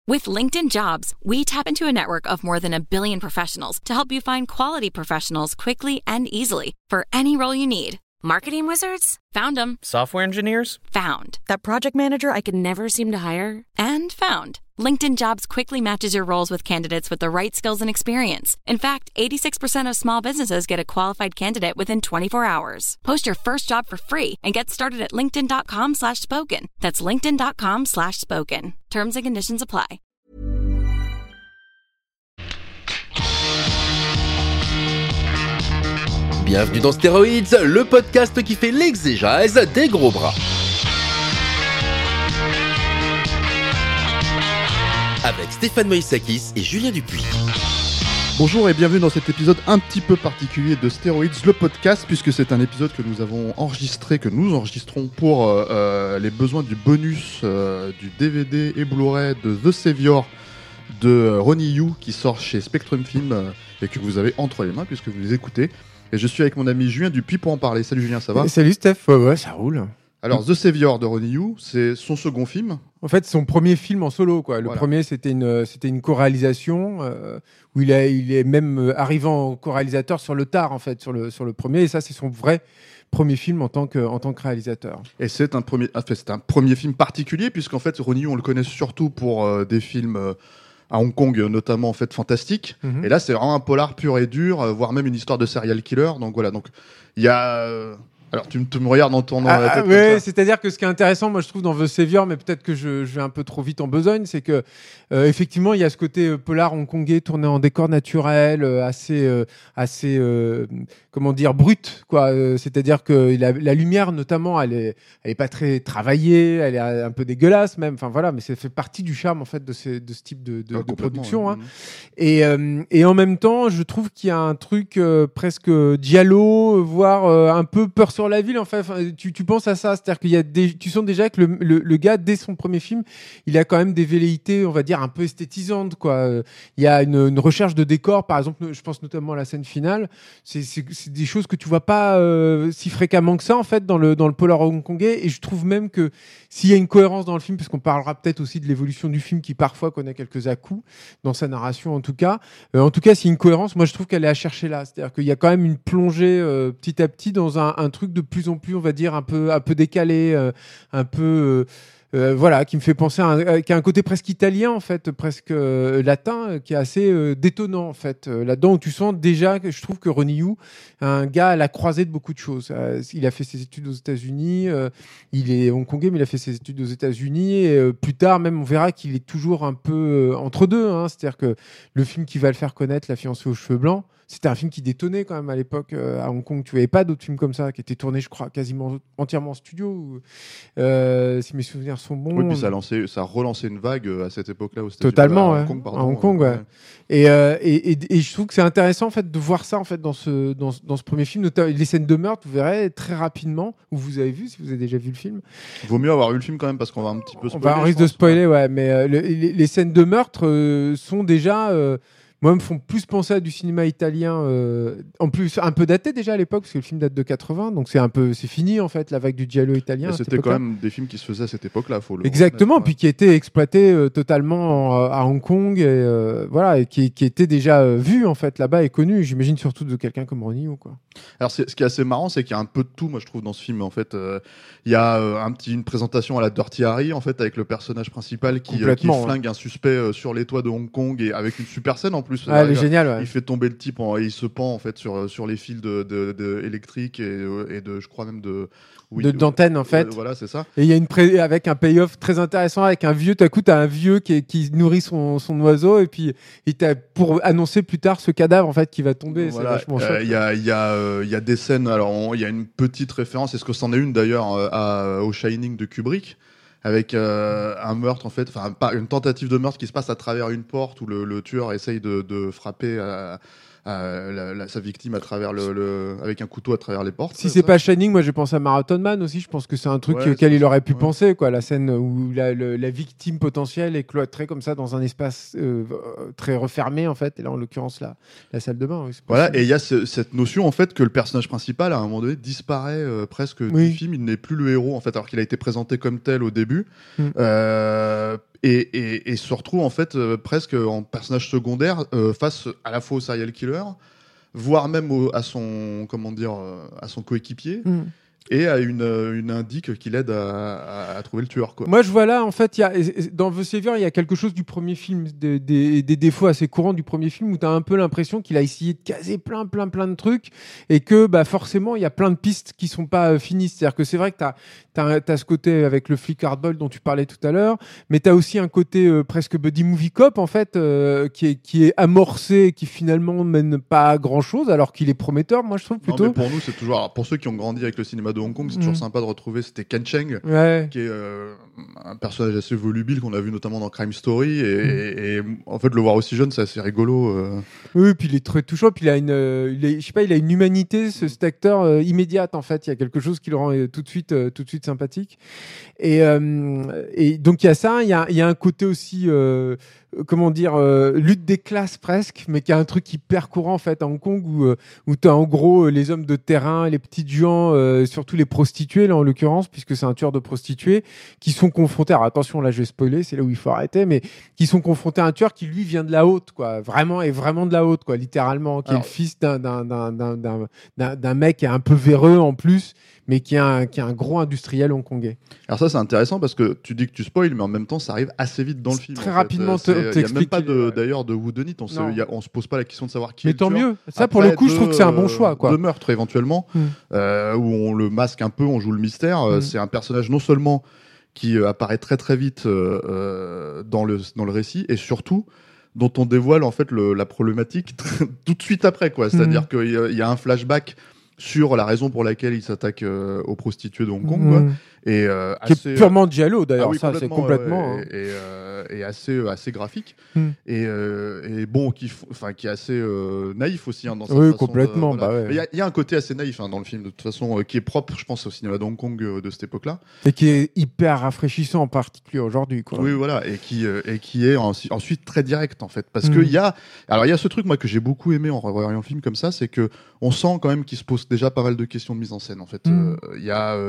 With LinkedIn Jobs, we tap into a network of more than 1 billion professionals to help you find quality professionals quickly and easily for any role you need. Marketing wizards? Found them. Software engineers? Found. That project manager I could never seem to hire? And found. LinkedIn Jobs quickly matches your roles with candidates with the right skills and experience. In fact, 86% of small businesses get a qualified candidate within 24 hours. Post your first job for free and get started at linkedin.com/spoken. That's linkedin.com/spoken. Terms and conditions apply. Bienvenue dans Stéroïdes, le podcast qui fait l'exégèse des gros bras. Avec Stéphane Moïsakis et Julien Dupuis. Bonjour et bienvenue dans cet épisode un petit peu particulier de Stéroïdes, le podcast, puisque c'est un épisode que nous avons enregistré, que nous enregistrons pour les besoins du bonus du DVD et Blu-ray de The Savior de Ronnie Yu, qui sort chez Spectrum Film et que vous avez entre les mains puisque vous les écoutez. Et je suis avec mon ami Julien Dupuis pour en parler. Salut Julien, ça va ? Salut Steph, ouais, ça roule. Alors The Savior de Ronnie Yu, c'est son second film. En fait, son premier film en solo, quoi. Le Voilà. premier, c'était une co-réalisation où il est même arrivé en co-réalisateur sur le tard, en fait, sur le premier. Et ça, c'est son vrai premier film en tant que réalisateur. Et c'est un premier film particulier puisqu'en fait Ronnie Yu, on le connaît surtout pour des films à Hong Kong, notamment en fait fantastique. Mhm. Et là, c'est vraiment un polar pur et dur, voire même une histoire de serial killer. Donc voilà. Donc il y a. Alors tu me regardes en tournant la tête. Oui, c'est-à-dire que ce qui est intéressant, moi je trouve dans The Savior, mais peut-être que je vais un peu trop vite en besogne, c'est que effectivement il y a ce côté polar hongkongais tourné en décor naturel, assez comment dire, brut, quoi. C'est-à-dire que la lumière notamment, elle est pas très travaillée, elle est un peu dégueulasse même. Enfin voilà, mais ça fait partie du charme en fait de ce type de production. Hein. Et en même temps, je trouve qu'il y a un truc presque giallo, voire un peu peur sur la ville. Enfin, tu penses à ça, c'est-à-dire qu'il y a tu sens déjà que le gars, dès son premier film, il a quand même des velléités, on va dire, un peu esthétisantes, quoi. Il y a une recherche de décor, par exemple, je pense notamment à la scène finale. C'est des choses que tu vois pas si fréquemment que ça, en fait, dans le polar hongkongais. Et je trouve même que s'il y a une cohérence dans le film, parce qu'on parlera peut-être aussi de l'évolution du film qui parfois connaît quelques à-coups dans sa narration, en tout cas, s'il y a une cohérence, moi je trouve qu'elle est à chercher là. C'est-à-dire qu'il y a quand même une plongée petit à petit dans un truc de plus en plus, on va dire, un peu décalé, un peu voilà, qui me fait penser qui a un côté presque italien, en fait, presque latin, qui est assez détonnant, en fait, là-dedans, où tu sens déjà que je trouve que Ronnie Yu, un gars à la croisée de beaucoup de choses. Il a fait ses études aux États-Unis, il est hongkongais, mais il a fait ses études aux États-Unis, et plus tard, même, on verra qu'il est toujours un peu entre deux, hein, c'est-à-dire que le film qui va le faire connaître, La fiancée aux cheveux blancs, c'était un film qui détonnait quand même à l'époque à Hong Kong. Tu n'avais pas d'autres films comme ça qui étaient tournés, je crois, quasiment entièrement en studio. Si mes souvenirs sont bons. Oui, puis ça a relancé une vague à cette époque-là aux États-Unis. Totalement, à ouais. Hong Kong, pardon. À Hong Kong, ouais. Et je trouve que c'est intéressant en fait de voir ça en fait dans ce premier film, notamment les scènes de meurtre. Vous verrez très rapidement où vous avez vu, si vous avez déjà vu le film. Vaut mieux avoir vu le film quand même parce qu'on va un petit peu spoiler. On risque de spoiler, ouais. Mais les scènes de meurtre sont déjà moi, me font plus penser à du cinéma italien, en plus un peu daté déjà à l'époque, parce que le film date de 80, donc c'est fini en fait, la vague du giallo italien. C'était quand même des films qui se faisaient à cette époque-là, faut le exactement, reconnaître, puis qui étaient exploités totalement à Hong Kong, et voilà, et qui étaient déjà vus en fait là-bas et connus, j'imagine surtout de quelqu'un comme Ronnie Yu, quoi. Alors ce qui est assez marrant, c'est qu'il y a un peu de tout, moi je trouve, dans ce film. En fait, il y a une présentation à la Dirty Harry, en fait, avec le personnage principal qui flingue un suspect sur les toits de Hong Kong, et avec une super scène en plus. Ah, elle est géniale, ouais. Il fait tomber le type et il se pend en fait sur les fils de électriques et de, je crois même d'antenne en fait. Voilà, c'est ça. Et il y a avec un payoff très intéressant avec un vieux. Tout à coup, t'as un vieux qui nourrit son oiseau, et puis pour annoncer plus tard ce cadavre en fait qui va tomber. Voilà. C'est vachement chouette. Il y a des scènes. Alors il y a une petite référence. Est-ce que c'en est une d'ailleurs au Shining de Kubrick? Avec un meurtre en fait, enfin pas une tentative de meurtre qui se passe à travers une porte où le tueur essaye de frapper sa victime à travers avec un couteau à travers les portes. Si c'est pas Shining, moi je pense à Marathon Man aussi. Je pense que c'est un truc auquel il aurait pu penser, quoi. La scène où la victime potentielle est cloîtrée comme ça dans un espace très refermé en fait. Et là en l'occurrence la salle de bain. Oui, voilà. Et il y a cette notion en fait que le personnage principal à un moment donné disparaît presque du film. Il n'est plus le héros en fait, alors qu'il a été présenté comme tel au début. et se retrouve en fait presque en personnage secondaire face à la fois au serial killer, voire même à son à son coéquipier. Et à une indique qui l'aide à trouver le tueur, quoi. Moi, je vois là, en fait, dans The Savior, il y a quelque chose du premier film, des défauts assez courants du premier film, où tu as un peu l'impression qu'il a essayé de caser plein de trucs, et que forcément, il y a plein de pistes qui sont pas finies. C'est-à-dire que c'est vrai que tu as ce côté avec le flic hardball dont tu parlais tout à l'heure, mais tu as aussi un côté presque buddy movie cop, en fait, qui est amorcé, qui finalement mène pas à grand-chose, alors qu'il est prometteur, moi, je trouve, plutôt. Non, mais pour nous, c'est toujours... Alors, pour ceux qui ont grandi avec le cinéma de Hong Kong, c'est toujours sympa de retrouver, c'était Ken Cheng, qui est un personnage assez volubile qu'on a vu notamment dans Crime Story, et en fait le voir aussi jeune, c'est assez rigolo. Oui, puis il est très touchant, puis il a une humanité, cet acteur, immédiate, en fait. Il y a quelque chose qui le rend tout de suite sympathique. Et donc il y a ça, il y a un côté aussi lutte des classes presque, mais qui a un truc hyper courant en fait à Hong Kong où tu as en gros les hommes de terrain, les petites gens, surtout les prostituées là en l'occurrence, puisque c'est un tueur de prostituées, qui sont confrontés, alors attention là je vais spoiler, c'est là où il faut arrêter, mais qui sont confrontés à un tueur qui lui vient de la haute, quoi, vraiment de la haute, quoi, littéralement, qui est le fils d'un mec qui est un peu véreux en plus, mais qui est un gros industriel hongkongais. Alors ça c'est intéressant parce que tu dis que tu spoil, mais en même temps ça arrive assez vite dans le film. Très rapidement, il n'y a même pas d'ailleurs de whodunit, on se pose pas la question de savoir qui est le tueur. Mais tant mieux, ça après, pour le coup je trouve que c'est un bon choix, quoi. De meurtre éventuellement, où on le masque un peu, on joue le mystère. C'est un personnage non seulement qui apparaît très très vite dans le récit, et surtout dont on dévoile en fait la problématique tout de suite après, quoi. C'est-à-dire qu'il y a un flashback sur la raison pour laquelle il s'attaque aux prostituées de Hong Kong, quoi. Et qui est purement giallo d'ailleurs, ça c'est complètement et assez graphique et bon qui est assez naïf aussi, hein, dans sa façon complètement de, voilà. Il y a un côté assez naïf, hein, dans le film de toute façon, qui est propre je pense au cinéma de Hong Kong de cette époque-là, et qui est hyper rafraîchissant en particulier aujourd'hui, quoi. Oui, voilà, et qui est ensuite très direct en fait, parce que il y a ce truc moi que j'ai beaucoup aimé en revoyant le film comme ça, c'est que on sent quand même qu'il se pose déjà pas mal de questions de mise en scène en fait. Il y a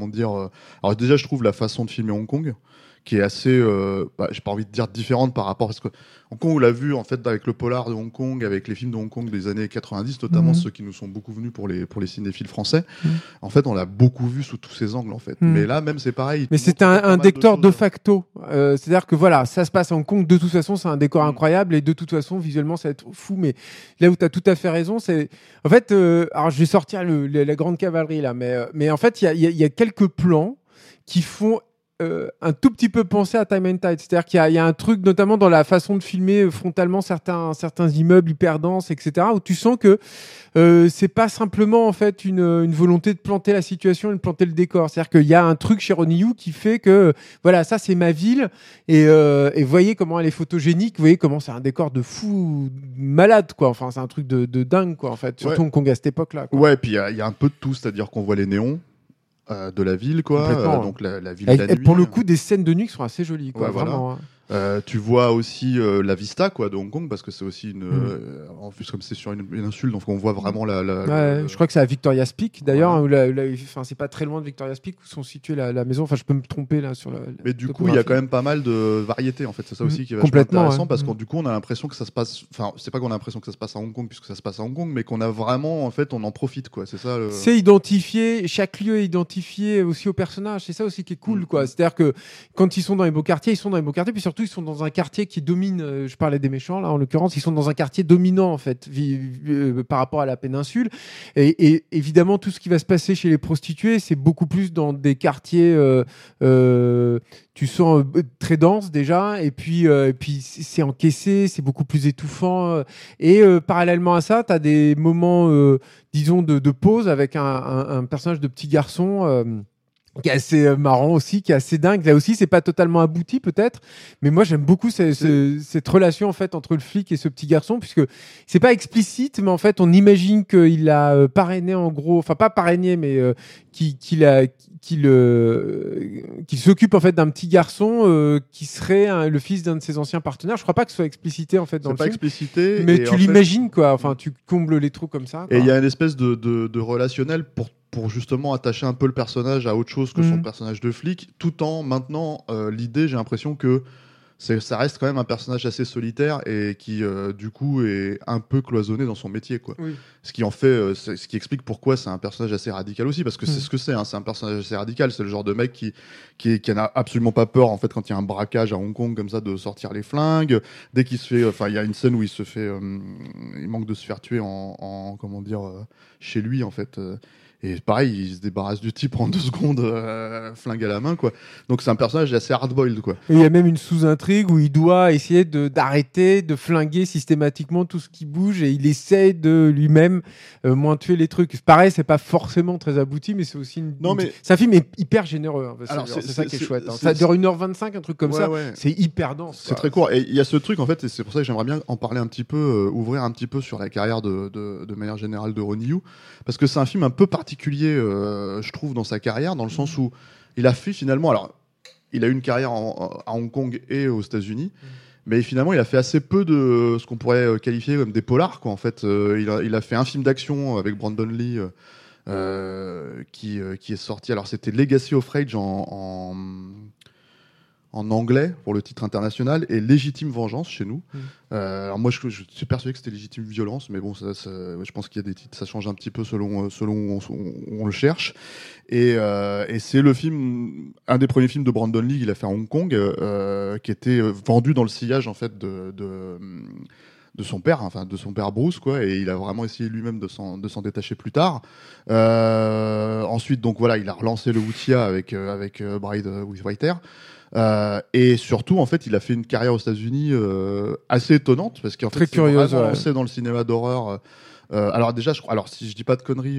alors déjà je trouve la façon de filmer Hong Kong qui est assez j'ai pas envie de dire différente par rapport, parce que Hong Kong on l'a vu en fait avec le polar de Hong Kong, avec les films de Hong Kong des années 90 notamment, ceux qui nous sont beaucoup venus pour les cinéphiles français. En fait on l'a beaucoup vu sous tous ces angles en fait, mais là même c'est pareil, mais c'est un décor de facto, c'est-à-dire que voilà, ça se passe à Hong Kong, de toute façon c'est un décor incroyable, et de toute façon visuellement ça va être fou, mais là où tu as tout à fait raison, c'est en fait alors je vais sortir la grande cavalerie là, mais en fait il y a quelques plans qui font un tout petit peu penser à Time and Tide, c'est-à-dire qu'il y a un truc notamment dans la façon de filmer frontalement certains immeubles hyper denses, etc., où tu sens que c'est pas simplement en fait une volonté de planter la situation et de planter le décor, c'est-à-dire qu'il y a un truc chez Ronnie Yu qui fait que voilà, ça c'est ma ville, et voyez comment elle est photogénique, vous voyez comment c'est un décor de fou malade, quoi, enfin c'est un truc de dingue, quoi, en fait, surtout Hong Kong à cette époque-là, quoi. Ouais, et puis il y a un peu de tout, c'est-à-dire qu'on voit les néons de la ville, quoi, donc la ville de la nuit. Pour le coup, des scènes de nuit qui sont assez jolies, quoi, vraiment. Voilà. Tu vois aussi la vista, quoi, de Hong Kong, parce que c'est aussi en plus comme c'est sur une insule, donc on voit vraiment je crois que c'est à Victoria's Peak d'ailleurs, où c'est pas très loin de Victoria's Peak où sont situées la maison, enfin je peux me tromper là sur mais du coup il y a quand même pas mal de variété en fait, c'est ça aussi qui est vachement intéressant, parce que du coup on a l'impression que ça se passe, enfin c'est pas qu'on a l'impression que ça se passe à Hong Kong puisque ça se passe à Hong Kong, mais qu'on a vraiment en fait on en profite, quoi, c'est ça c'est identifié, chaque lieu est identifié aussi au personnage, c'est ça aussi qui est cool, quoi, c'est-à-dire que quand ils sont dans les beaux quartiers, puis surtout ils sont dans un quartier qui domine, je parlais des méchants là en l'occurrence, ils sont dans un quartier dominant en fait par rapport à la péninsule, et évidemment tout ce qui va se passer chez les prostituées c'est beaucoup plus dans des quartiers tu sens très dense déjà, et puis c'est encaissé, c'est beaucoup plus étouffant, et parallèlement à ça t'as des moments disons de pause avec un personnage de petit garçon qui est assez marrant aussi, qui est assez dingue. Là aussi, c'est pas totalement abouti peut-être, mais moi j'aime beaucoup cette relation en fait entre le flic et ce petit garçon, puisque c'est pas explicite, mais en fait on imagine qu'il a parrainé en gros, enfin pas parrainé, mais qu'il s'occupe en fait d'un petit garçon qui serait le fils d'un de ses anciens partenaires. Je crois pas que ce soit explicité en fait dans le film. C'est pas explicité, mais tu l'imagines, quoi. Enfin, tu combles les trous comme ça, quoi. Et il y a une espèce de relationnel pour justement attacher un peu le personnage à autre chose que son personnage de flic, tout en maintenant l'idée, j'ai l'impression que ça reste quand même un personnage assez solitaire et qui du coup est un peu cloisonné dans son métier, quoi. Oui. Ce qui en fait, ce qui explique pourquoi c'est un personnage assez radical aussi, parce que c'est ce que c'est. Hein, c'est un personnage assez radical. C'est le genre de mec qui n'a absolument pas peur en fait quand il y a un braquage à Hong Kong comme ça de sortir les flingues. Dès qu'il se fait, enfin il y a une scène où il se fait, il manque de se faire tuer en comment dire chez lui en fait. Et pareil, il se débarrasse du type en 2 secondes, flingue à la main, quoi. Donc c'est un personnage assez hard-boiled, quoi. Et il y a même une sous-intrigue où il doit essayer d'arrêter, de flinguer systématiquement tout ce qui bouge et il essaie de lui-même moins tuer les trucs. C'est pareil, c'est pas forcément très abouti, mais c'est aussi c'est un film hyper généreux. Hein, alors, c'est ça qui est chouette. Hein. C'est, ça dure 1h25, un truc comme ça. Ouais. C'est hyper dense. C'est très court. Et il y a ce truc, en fait, et c'est pour ça que j'aimerais bien en parler un petit peu, ouvrir un petit peu sur la carrière de manière générale de Ronnie Yu. Parce que c'est un film un peu particulier, je trouve, dans sa carrière, dans le sens où il a fait finalement. Alors, il a eu une carrière à Hong Kong et aux États-Unis. Mais finalement, il a fait assez peu de ce qu'on pourrait qualifier comme des polars, quoi. En fait, il a fait un film d'action avec Brandon Lee qui est sorti. Alors, c'était Legacy of Rage en anglais pour le titre international et Légitime Vengeance chez nous. Alors moi, je suis persuadé que c'était Légitime Violence, mais bon, je pense qu'il y a des titres, ça change un petit peu selon où on le cherche. Et c'est le film, un des premiers films de Brandon Lee qu'il a fait à Hong Kong, qui était vendu dans le sillage en fait de son père, enfin de son père Bruce, quoi, et il a vraiment essayé lui-même de s'en détacher plus tard. Ensuite, donc voilà, il a relancé le Wuxia avec Bride with White Hair. Et surtout, en fait, il a fait une carrière aux États-Unis assez étonnante parce qu'en fait, c'est curieuse, lancé dans le cinéma d'horreur. Alors déjà, alors si je dis pas de conneries,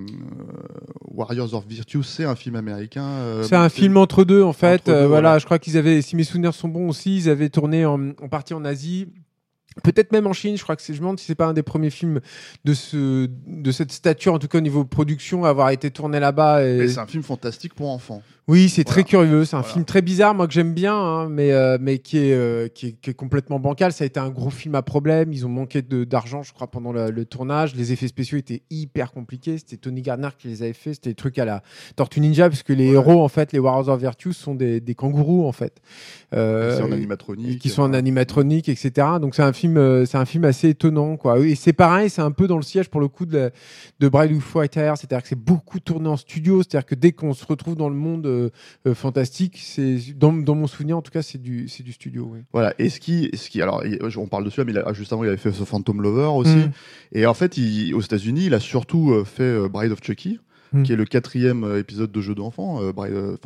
Warriors of Virtue, c'est un film américain. C'est un film entre deux, en fait. Entre deux, voilà, voilà. je crois qu'ils avaient, si mes souvenirs sont bons aussi, ils avaient tourné en partie en Asie. Peut-être même en Chine, je crois que je me demande si c'est pas un des premiers films de cette stature, en tout cas au niveau production, à avoir été tourné là-bas. Et c'est un film fantastique pour enfants. Oui, c'est très curieux. C'est un Voilà. film très bizarre, moi que j'aime bien, hein, mais qui est complètement bancal. Ça a été un gros film à problème. Ils ont manqué d'argent, je crois, pendant le tournage. Les effets spéciaux étaient hyper compliqués. C'était Tony Gardner qui les avait fait. C'était des trucs à la Tortue Ninja, puisque les héros, en fait, les Warriors of Virtue, sont des kangourous, en fait. C'est en animatronique. Qui sont en animatronique, etc. Donc c'est un film assez étonnant, quoi. Et c'est pareil, c'est un peu dans le siège pour le coup de Bride with White Hair. C'est-à-dire que c'est beaucoup tourné en studio. C'est-à-dire que dès qu'on se retrouve dans le monde fantastique, c'est dans mon souvenir en tout cas, c'est du studio. Oui. Voilà. Et ce qui, alors, on parle de celui-là, mais juste avant, il avait fait The Phantom Lover aussi. Et en fait, aux États-Unis, il a surtout fait Bride of Chucky, qui est le 4e épisode de jeu d'enfant, de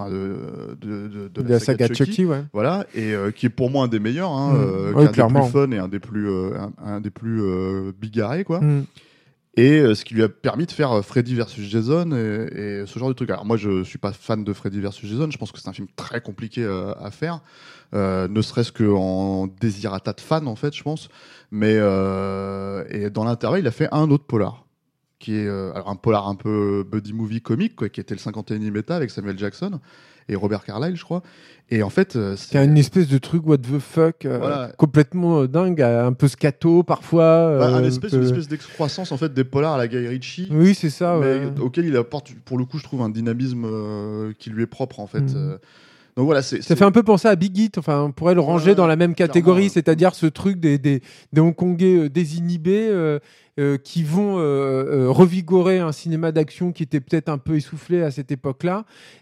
la saga Chucky. Ouais. Voilà, et qui est pour moi un des meilleurs, hein, Ouais, qui est un des plus fun et un des plus bigarrés, quoi. Et ce qui lui a permis de faire Freddy versus Jason et ce genre de truc. Alors moi, je suis pas fan de Freddy versus Jason. Je pense que c'est un film très compliqué à faire, ne serait-ce qu'en désirata de fan, en fait, je pense. Mais et dans l'intervalle, il a fait un autre polar, qui est alors un polar un peu buddy movie comique, quoi, qui était le 51e État avec Samuel Jackson et Robert Carlyle, je crois. Et en fait, c'est une espèce de truc what the fuck, voilà. complètement dingue, un peu scato parfois. Une espèce d'excroissance en fait des polars à la Guy Ritchie. Oui, c'est ça. Mais auquel il apporte, pour le coup, je trouve un dynamisme qui lui est propre en fait. Donc voilà, ça fait un peu penser à Big Hit. Enfin, on pourrait le ranger dans la même catégorie, c'est-à-dire ce truc des Hongkongais désinhibés qui vont revigorer un cinéma d'action qui était peut-être un peu essoufflé à cette époque-là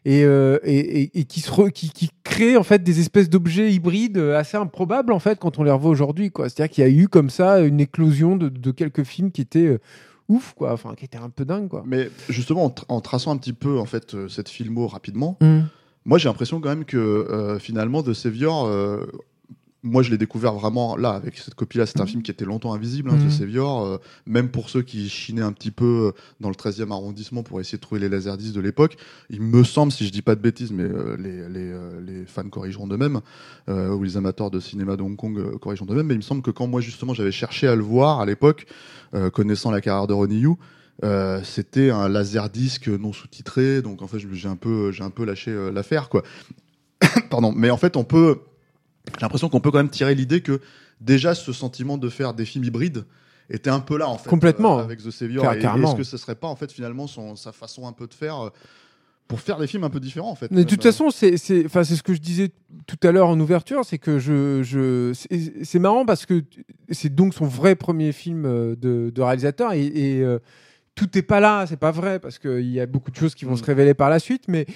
et qui crée en fait des espèces d'objets hybrides assez improbables en fait quand on les revoit aujourd'hui, quoi. C'est-à-dire qu'il y a eu comme ça une éclosion de quelques films qui étaient ouf, quoi. Enfin, qui étaient un peu dingues, quoi. Mais justement, en traçant un petit peu en fait cette filmo rapidement. Moi, j'ai l'impression quand même que finalement, The Savior, moi, je l'ai découvert vraiment là, avec cette copie-là. C'est un film qui était longtemps invisible, The Savior, même pour ceux qui chinaient un petit peu dans le 13e arrondissement pour essayer de trouver les laserdiscs de l'époque. Il me semble, si je dis pas de bêtises, mais les fans corrigeront d'eux-mêmes, ou les amateurs de cinéma de Hong Kong corrigeront d'eux-mêmes, mais il me semble que quand moi, justement, j'avais cherché à le voir à l'époque, connaissant la carrière de Ronnie Yu, c'était un laserdisc non sous-titré, donc en fait j'ai un peu lâché l'affaire, quoi. Pardon, mais en fait j'ai l'impression qu'on peut quand même tirer l'idée que déjà ce sentiment de faire des films hybrides était un peu là en fait, complètement avec The Savior. Et est-ce que ce serait pas en fait finalement sa façon un peu de faire pour faire des films un peu différents en fait. Mais de toute façon, c'est ce que je disais tout à l'heure en ouverture, c'est que c'est marrant parce que c'est donc son vrai premier film de réalisateur et tout n'est pas là, c'est pas vrai parce qu'il y a beaucoup de choses qui vont se révéler par la suite, mais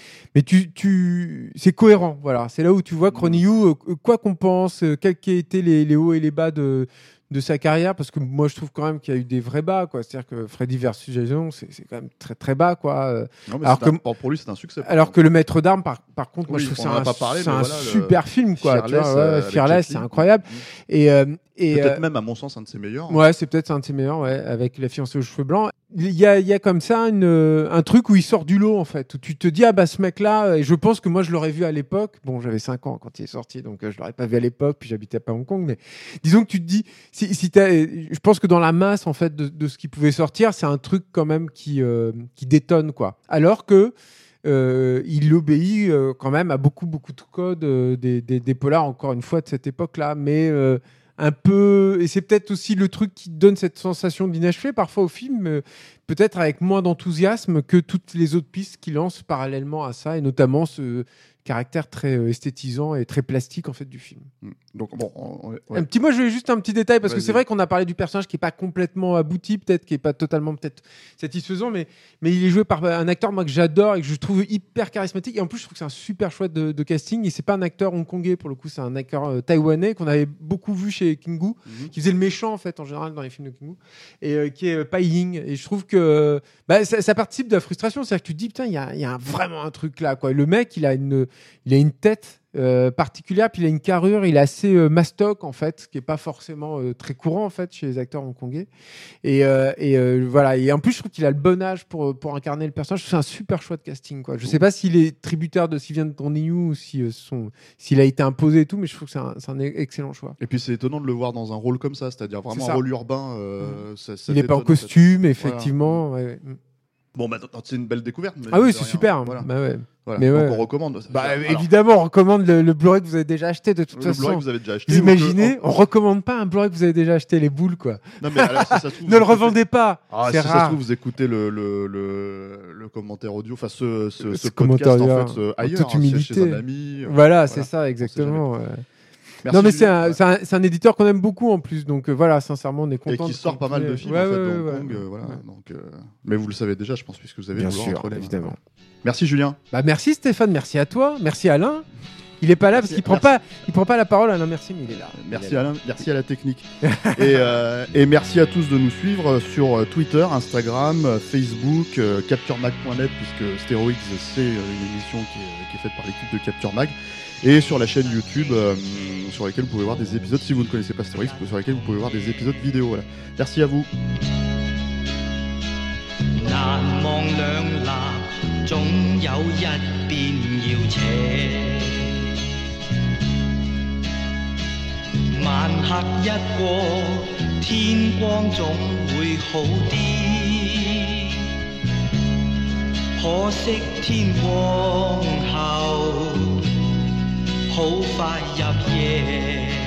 c'est cohérent, voilà. C'est là où tu vois que Ronnie Yu, quoi qu'on pense, quels qu'aient été les hauts et les bas de sa carrière, parce que moi je trouve quand même qu'il y a eu des vrais bas, quoi. C'est-à-dire que Freddy versus Jason, c'est quand même très très bas, quoi. Non, mais alors que pour lui c'est un succès. Alors que Le Maître d'Armes, par contre, moi je trouve que c'est un super film, quoi. Fearless, c'est incroyable. Et peut-être même à mon sens un de ses meilleurs. Ouais, c'est peut-être un de ses meilleurs, ouais, avec La fiancée aux cheveux blancs. Il y a comme ça un truc où il sort du lot en fait, où tu te dis ah bah ce mec-là, et je pense que moi je l'aurais vu à l'époque. Bon, j'avais 5 ans quand il est sorti, donc je l'aurais pas vu à l'époque, puis j'habitais pas à Hong Kong, mais disons que tu te dis je pense que dans la masse en fait de ce qui pouvait sortir, c'est un truc quand même qui détonne, quoi. Alors que il obéit quand même à beaucoup de codes des polars, encore une fois, de cette époque-là, mais un peu, et c'est peut-être aussi le truc qui donne cette sensation d'inachevé parfois au film, peut-être avec moins d'enthousiasme que toutes les autres pistes qu'il lance parallèlement à ça, et notamment ce caractère très esthétisant et très plastique en fait du film. Donc bon, ouais. Moi je vais juste un petit détail parce que c'est vrai qu'on a parlé du personnage qui est pas complètement abouti, peut-être qui est pas totalement peut-être satisfaisant, mais il est joué par un acteur moi que j'adore et que je trouve hyper charismatique, et en plus je trouve que c'est un super choix de casting, et c'est pas un acteur hongkongais pour le coup, c'est un acteur taïwanais qu'on avait beaucoup vu chez King-Gu, qui faisait le méchant en fait en général dans les films de King-Gu, et qui est Pai Ying, et je trouve que ça participe de la frustration, c'est-à-dire que tu te dis putain il y a vraiment un truc là, quoi. Le mec il a une tête particulière, puis il a une carrure, il est assez mastoc en fait, ce qui est pas forcément très courant en fait chez les acteurs hongkongais, et voilà, et en plus je trouve qu'il a le bon âge pour incarner le personnage. C'est un super choix de casting, quoi. Je sais pas s'il est tributaire de s'il vient de Ronnie Yu ou s'il a été imposé et tout, mais je trouve que c'est un excellent choix. Et puis c'est étonnant de le voir dans un rôle comme ça, c'est-à-dire vraiment un rôle urbain. Il n'est pas en costume, effectivement. Voilà. Ouais. Bon, c'est une belle découverte. Ah oui, c'est super. Voilà. Bah ouais. Voilà. Mais donc on recommande. Évidemment, on recommande le Blu-ray que vous avez déjà acheté de toute façon. Le Blu-ray que vous avez déjà acheté. Vous imaginez, on recommande pas un Blu-ray que vous avez déjà acheté, les boules, quoi. Non, mais alors, si ça se trouve, ne le revendez pas. C'est rare. Ça se trouve, vous écoutez le commentaire audio, enfin ce podcast en fait ailleurs, chez un ami. Voilà, c'est ça, exactement. Merci, non mais c'est un éditeur qu'on aime beaucoup en plus, donc voilà, sincèrement on est content. Et qui sort pas mal de films en fait de Hong Kong, voilà. Donc, mais vous le savez déjà, je pense, puisque vous avez bien sûr, évidemment. Merci Julien. Merci Stéphane, merci à toi, merci Alain. Il est pas là parce qu'il prend pas la parole. Alain, merci, mais il est là. Merci Alain, merci à la technique. et merci à tous de nous suivre sur Twitter, Instagram, Facebook, CaptureMag.net, puisque Steroids c'est une émission qui est faite par l'équipe de Capture Mag. Et sur la chaîne YouTube, sur laquelle vous pouvez voir des épisodes, si vous ne connaissez pas Steroids, sur laquelle vous pouvez voir des épisodes vidéo. Voilà. Merci à vous. 好快入夜。